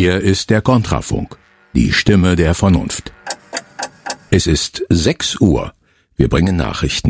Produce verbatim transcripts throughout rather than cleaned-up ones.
Hier ist der Kontrafunk, die Stimme der Vernunft. Es ist sechs Uhr. Wir bringen Nachrichten.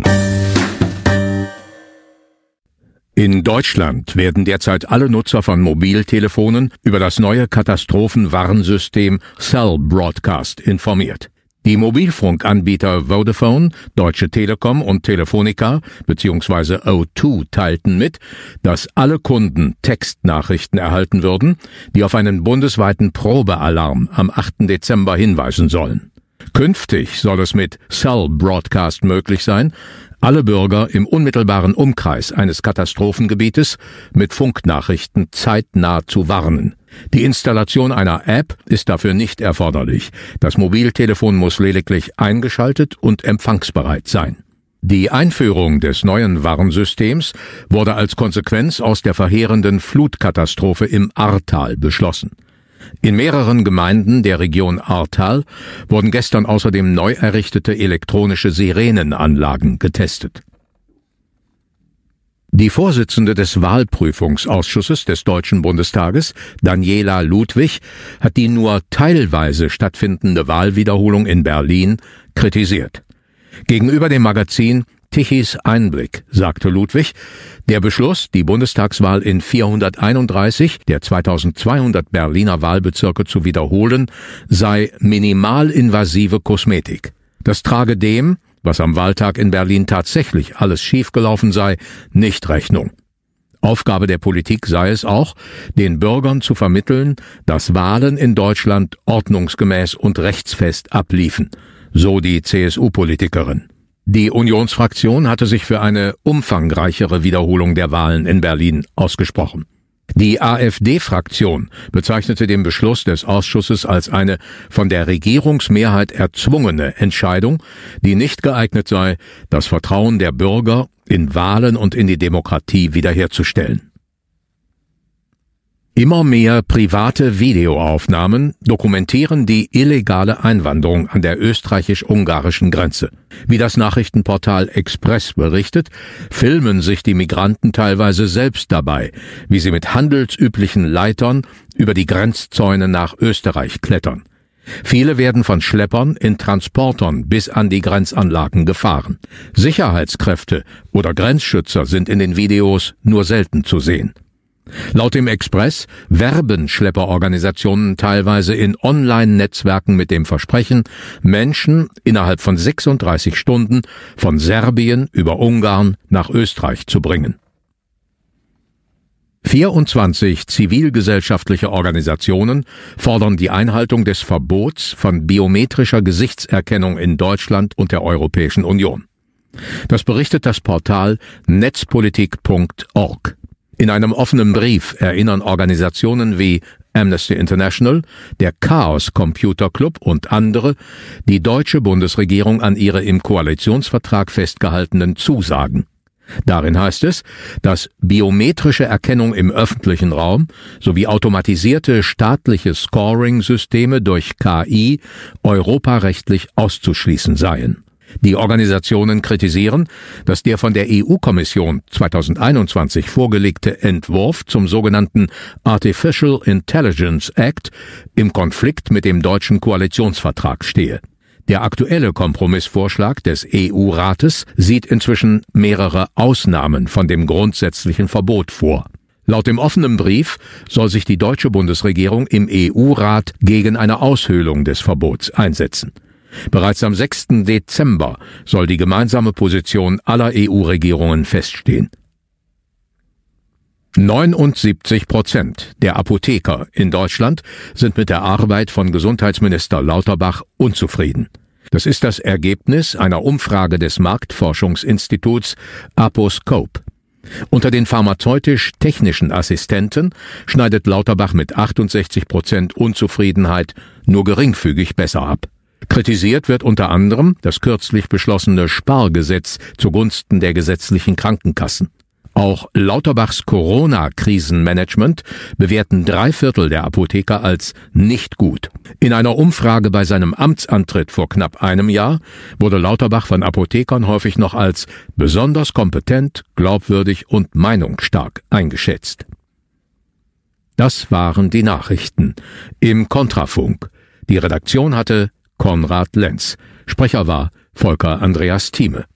In Deutschland werden derzeit alle Nutzer von Mobiltelefonen über das neue Katastrophenwarnsystem Cell Broadcast informiert. Die Mobilfunkanbieter Vodafone, Deutsche Telekom und Telefonica bzw. O zwei teilten mit, dass alle Kunden Textnachrichten erhalten würden, die auf einen bundesweiten Probealarm am achten Dezember hinweisen sollen. Künftig soll es mit Cell Broadcast möglich sein, alle Bürger im unmittelbaren Umkreis eines Katastrophengebietes mit Funknachrichten zeitnah zu warnen. Die Installation einer App ist dafür nicht erforderlich. Das Mobiltelefon muss lediglich eingeschaltet und empfangsbereit sein. Die Einführung des neuen Warnsystems wurde als Konsequenz aus der verheerenden Flutkatastrophe im Ahrtal beschlossen. In mehreren Gemeinden der Region Ahrtal wurden gestern außerdem neu errichtete elektronische Sirenenanlagen getestet. Die Vorsitzende des Wahlprüfungsausschusses des Deutschen Bundestages, Daniela Ludwig, hat die nur teilweise stattfindende Wahlwiederholung in Berlin kritisiert. Gegenüber dem Magazin Tichys Einblick sagte Ludwig, der Beschluss, die Bundestagswahl in vierhunderteinunddreißig der zweitausendzweihundert Berliner Wahlbezirke zu wiederholen, sei minimalinvasive Kosmetik. Das trage dem, was am Wahltag in Berlin tatsächlich alles schiefgelaufen sei, nicht Rechnung. Aufgabe der Politik sei es auch, den Bürgern zu vermitteln, dass Wahlen in Deutschland ordnungsgemäß und rechtsfest abliefen, so die C S U-Politikerin. Die Unionsfraktion hatte sich für eine umfangreichere Wiederholung der Wahlen in Berlin ausgesprochen. Die AfD-Fraktion bezeichnete den Beschluss des Ausschusses als eine von der Regierungsmehrheit erzwungene Entscheidung, die nicht geeignet sei, das Vertrauen der Bürger in Wahlen und in die Demokratie wiederherzustellen. Immer mehr private Videoaufnahmen dokumentieren die illegale Einwanderung an der österreichisch-ungarischen Grenze. Wie das Nachrichtenportal Express berichtet, filmen sich die Migranten teilweise selbst dabei, wie sie mit handelsüblichen Leitern über die Grenzzäune nach Österreich klettern. Viele werden von Schleppern in Transportern bis an die Grenzanlagen gefahren. Sicherheitskräfte oder Grenzschützer sind in den Videos nur selten zu sehen. Laut dem Express werben Schlepperorganisationen teilweise in Online-Netzwerken mit dem Versprechen, Menschen innerhalb von sechsunddreißig Stunden von Serbien über Ungarn nach Österreich zu bringen. vierundzwanzig zivilgesellschaftliche Organisationen fordern die Einhaltung des Verbots von biometrischer Gesichtserkennung in Deutschland und der Europäischen Union. Das berichtet das Portal netzpolitik punkt org. In einem offenen Brief erinnern Organisationen wie Amnesty International, der Chaos Computer Club und andere die deutsche Bundesregierung an ihre im Koalitionsvertrag festgehaltenen Zusagen. Darin heißt es, dass biometrische Erkennung im öffentlichen Raum sowie automatisierte staatliche Scoring-Systeme durch K I europarechtlich auszuschließen seien. Die Organisationen kritisieren, dass der von der E U-Kommission zweitausendeinundzwanzig vorgelegte Entwurf zum sogenannten Artificial Intelligence Act im Konflikt mit dem deutschen Koalitionsvertrag stehe. Der aktuelle Kompromissvorschlag des E U-Rates sieht inzwischen mehrere Ausnahmen von dem grundsätzlichen Verbot vor. Laut dem offenen Brief soll sich die deutsche Bundesregierung im E U-Rat gegen eine Aushöhlung des Verbots einsetzen. Bereits am sechsten Dezember soll die gemeinsame Position aller E U-Regierungen feststehen. neunundsiebzig Prozent der Apotheker in Deutschland sind mit der Arbeit von Gesundheitsminister Lauterbach unzufrieden. Das ist das Ergebnis einer Umfrage des Marktforschungsinstituts Aposcope. Unter den pharmazeutisch-technischen Assistenten schneidet Lauterbach mit achtundsechzig Prozent Unzufriedenheit nur geringfügig besser ab. Kritisiert wird unter anderem das kürzlich beschlossene Spargesetz zugunsten der gesetzlichen Krankenkassen. Auch Lauterbachs Corona-Krisenmanagement bewerten drei Viertel der Apotheker als nicht gut. In einer Umfrage bei seinem Amtsantritt vor knapp einem Jahr wurde Lauterbach von Apothekern häufig noch als besonders kompetent, glaubwürdig und meinungsstark eingeschätzt. Das waren die Nachrichten im Kontrafunk. Die Redaktion hatte Konrad Lenz. Sprecher war Volker Andreas Thieme.